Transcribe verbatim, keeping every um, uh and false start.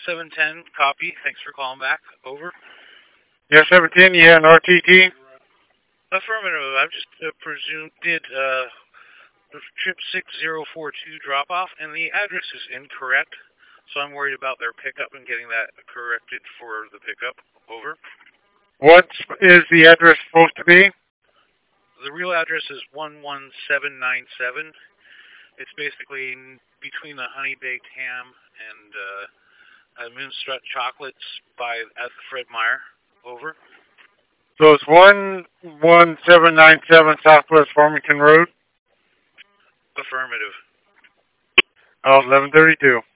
seven ten, copy. Thanks for calling back. Over. Yeah, seven ten, yeah, an R T T? Affirmative. I've just uh, presumed did uh, the trip six zero four two drop-off, and the address is incorrect, so I'm worried about their pickup and getting that corrected for the pickup. Over. What is the address supposed to be? The real address is one one seven nine seven. It's basically between the Honey Baked Ham and uh, uh, Moonstrut Chocolates by at Fred Meyer. Over. So it's one one seven nine seven Southwest Farmington Road? Affirmative. Oh, eleven thirty-two.